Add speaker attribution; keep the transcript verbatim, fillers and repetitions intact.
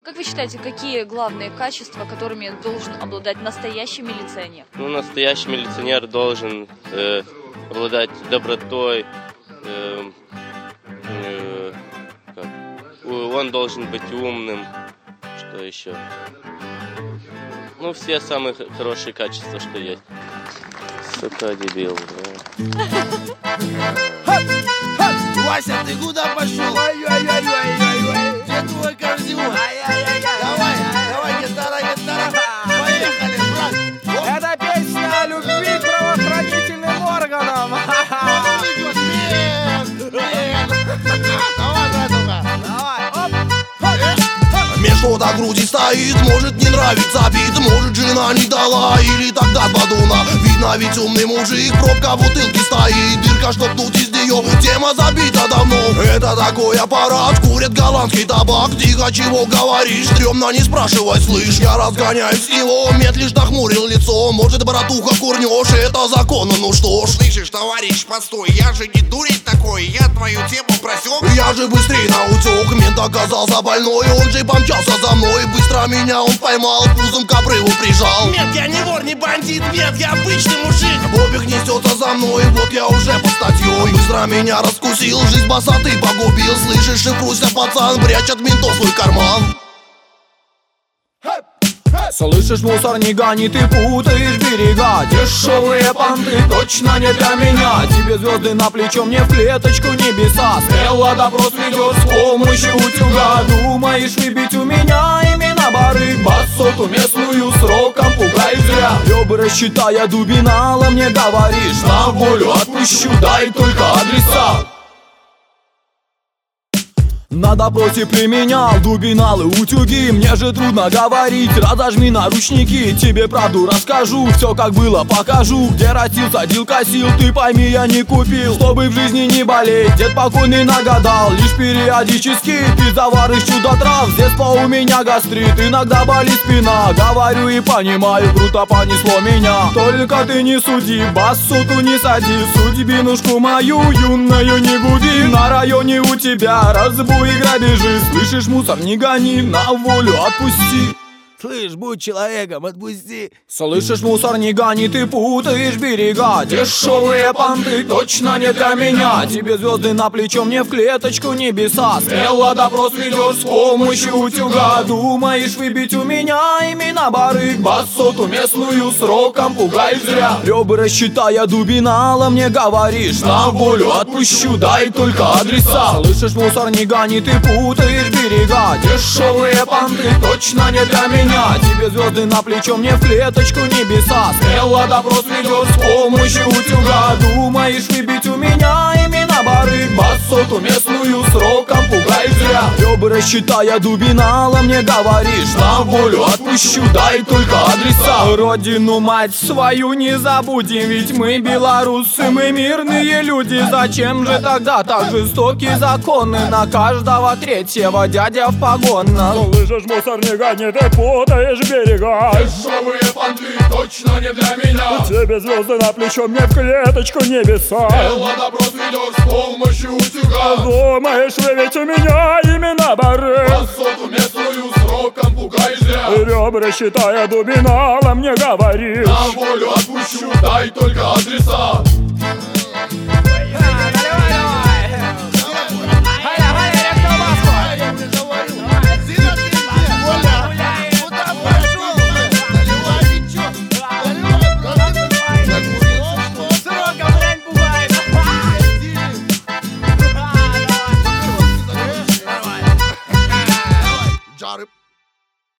Speaker 1: Как вы считаете, какие главные качества, которыми должен обладать настоящий милиционер?
Speaker 2: Ну, настоящий милиционер должен э, обладать добротой, э, э, как? Он должен быть умным, что еще? Ну, все самые хорошие качества, что есть. Сука, дебил, да.
Speaker 3: Вася, ты куда пошел? Ой-ой-ой-ой-ой-ой. Где твой корзион? Давай, давай, гитара, гитара. Поехали, брат.
Speaker 4: Это песня о любви к правоохранительным органам.
Speaker 3: Нет, нет. Давай, братуха.
Speaker 4: Давай, оп.
Speaker 3: Между до груди стоит, может не нравится бит, может жена не дала, или тогда с бадуна. Видно, ведь умный мужик, пробка в бутылке стоит, дырка, чтоб дуть из нее, тема забита давно. Это такой аппарат, курит голландский табак, тихо, чего говоришь, стрёмно, не спрашивай, слышь. Я разгоняюсь с него, мед лишь нахмурил лицо, может, братуха, курнешь, это законно, ну что ж.
Speaker 5: Слышишь, товарищ, постой, я же не дурень такой, я твою тему просек.
Speaker 3: Я же быстрее наутек, мент оказался больной, он же помчался за мной, быстро меня он поймал, пузом к обрыву прижал.
Speaker 5: Нет, я не вор, не бандит, нет, я обычный мужик.
Speaker 3: Бобик несется за мной, вот я уже под статьей. Быстро меня раскусил, жизнь босоты погубил. Слышишь, шифруйся, пацан, прячь от ментов свой карман.
Speaker 4: Слышишь, мусор, не гони, ты путаешь берега. Дешевые понты точно не для меня. Тебе звезды на плечо, мне в клеточку небеса. Смело допрос ведешь с помощью утюга. Думаешь выбить у меня имена барыг, басоту местную сроком пугай зря. Ребра считая дубинала, мне говоришь, на волю отпущу, дай только адреса. На допросе применял дубиналы, утюги. Мне же трудно говорить, разожми наручники. Тебе правду расскажу, все как было покажу. Где растил, садил, косил, ты пойми, я не купил. Чтобы в жизни не болеть, дед покойный нагадал. Лишь периодически пить завар из чудо-трав. С детства у меня гастрит, иногда болит спина. Говорю и понимаю, круто понесло меня. Только ты не суди, бассуту не сади. Судьбинушку мою юную не губи. На районе у тебя разбуй и грабежи. Слышишь, мусор, не гони, на волю отпусти.
Speaker 3: Слышь, будь человеком, отпусти.
Speaker 4: Слышишь, мусор, не гони, ты путаешь берега. Дешевые понты точно не для меня. Тебе звезды на плечо, мне в клеточку небеса. Смело допрос ведешь с помощью утюга. Думаешь выбить у меня имена барыг, басоту местную сроком пугай зря. Ребра считая дубинала, мне говоришь, на волю отпущу, дай только адреса. Слышишь, мусор, не гони, ты путаешь берега. Дешевые понты точно не для меня. Тебе звезды на плечо, мне в клеточку небеса. Смело допрос ведешь с помощью утюга. Думаешь выбить у меня имена барыг, басоту местную сроком пугай зря. Ребра считая дубинала, мне говоришь, на волю отпущу, дай только адреса. Родину мать свою не забудем, ведь мы белорусы, мы мирные люди. Зачем же тогда так жестокие законы? На каждого третьего дядя в погонах.
Speaker 6: Слышишь, мусор, не гони, ты путаешь берега.
Speaker 4: Дешевые понты точно не для меня.
Speaker 6: Тебе звезды на плечо, мне в клеточку небеса.
Speaker 4: Смело допрос ведешь с помощью утюга.
Speaker 6: Думаешь выбить у меня имена барыг,
Speaker 4: Басоту местную сроком пугай зря.
Speaker 6: ребра считая дубинала, мне говоришь,
Speaker 4: На волю отпущу, дай только адреса.